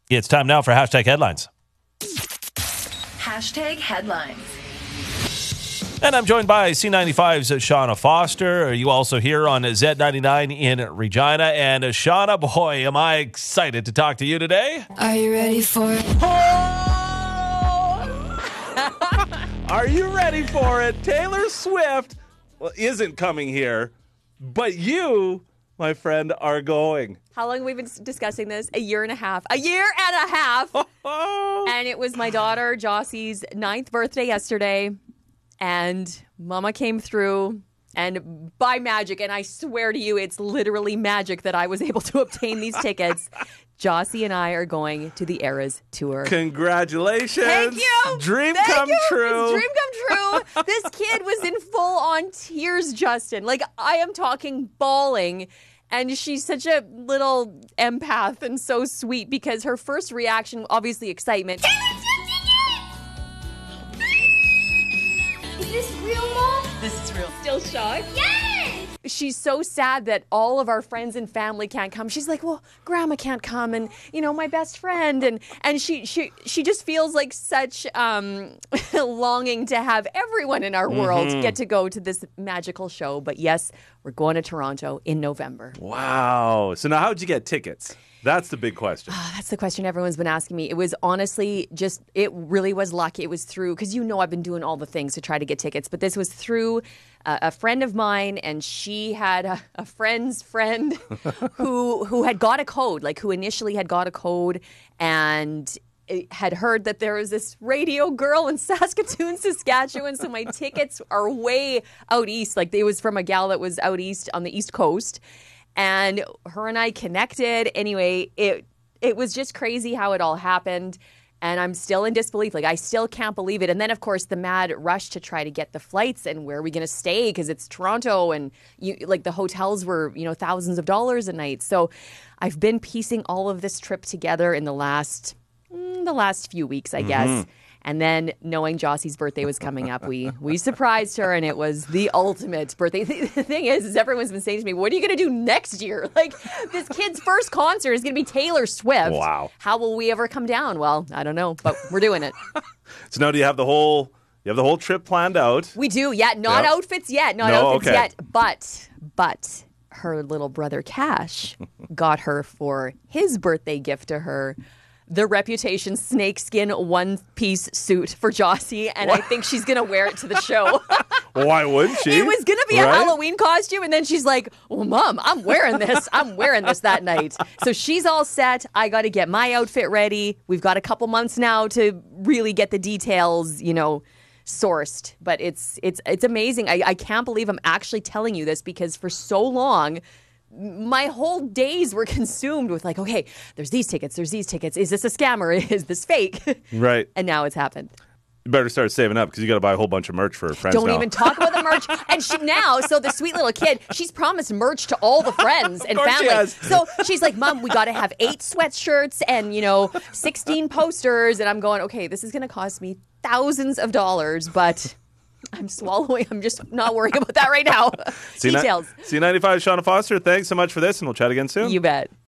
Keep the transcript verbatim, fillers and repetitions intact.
It's time now for Hashtag Headlines. Hashtag Headlines. And I'm joined by C ninety-five's Shauna Foster. You also here on Z ninety-nine in Regina. And uh, Shauna, boy, am I excited to talk to you today. Are you ready for it? Are you ready for it? Taylor Swift well, isn't coming here, but you, my friend, are going. How long have we been discussing this? A year and a half. A year and a half. And it was my daughter, Jossie's ninth birthday yesterday. And Mama came through, and by magic, and I swear to you, it's literally magic that I was able to obtain these tickets. Jossie and I are going to the Eras tour. Congratulations. Thank you. Dream Thank come you. true. Dream come true. This kid was in full-on tears, Justin. Like, I am talking bawling. And she's such a little empath and so sweet because her first reaction, obviously excitement. Is this real, Mom? This is real. Still shocked? Yes! She's so sad that all of our friends and family can't come. She's like, well, Grandma can't come, and you know, my best friend, and and she she she just feels like such um, longing to have everyone in our mm-hmm. world get to go to this magical show. But yes, we're going to Toronto in November. Wow! So now, how'd you get tickets? That's the big question. Oh, that's the question everyone's been asking me. It was honestly just, it really was lucky. It was through, because you know I've been doing all the things to try to get tickets, but this was through uh, a friend of mine, and she had a, a friend's friend who who had got a code, like who initially had got a code and had heard that there was this radio girl in Saskatoon, Saskatchewan, so my tickets are way out east. Like it was from a gal that was out east on the East Coast. And her and I connected. Anyway, it it was just crazy how it all happened. And I'm still in disbelief. Like, I still can't believe it. And then, of course, the mad rush to try to get the flights and where are we going to stay? Because it's Toronto and, you, like, the hotels were, you know, thousands of dollars a night. So I've been piecing all of this trip together in the last, mm, the last few weeks, I guess. Mm-hmm. And then knowing Jossie's birthday was coming up, we we surprised her, and it was the ultimate birthday. The thing is, is everyone's been saying to me, what are you going to do next year? Like, this kid's first concert is going to be Taylor Swift. Wow. How will we ever come down? Well, I don't know, but we're doing it. So now do you have the whole you have the whole trip planned out? We do, yeah. Not yep. outfits yet. Not no, outfits okay. yet. But, but her little brother Cash got her for his birthday gift to her the Reputation snakeskin one-piece suit for Jossie, and what? I think she's going to wear it to the show. Why wouldn't she? It was going to be right? a Halloween costume, and then she's like, well, Mom, I'm wearing this. I'm wearing this that night. So she's all set. I got to get my outfit ready. We've got a couple months now to really get the details, you know, sourced. But it's it's it's amazing. I, I can't believe I'm actually telling you this because for so long, my whole days were consumed with like, okay, there's these tickets, there's these tickets. Is this a scam or is this fake? Right. And now it's happened. You better start saving up because you got to buy a whole bunch of merch for friends Don't now. even talk about the merch. And she now, so the sweet little kid, she's promised merch to all the friends and course family. she has. So she's like, Mom, we got to have eight sweatshirts and, you know, sixteen posters. And I'm going, okay, this is going to cost me thousands of dollars, but I'm swallowing. I'm just not worrying about that right now. C- Details. C ninety-five, Shauna Foster, thanks so much for this, and we'll chat again soon. You bet.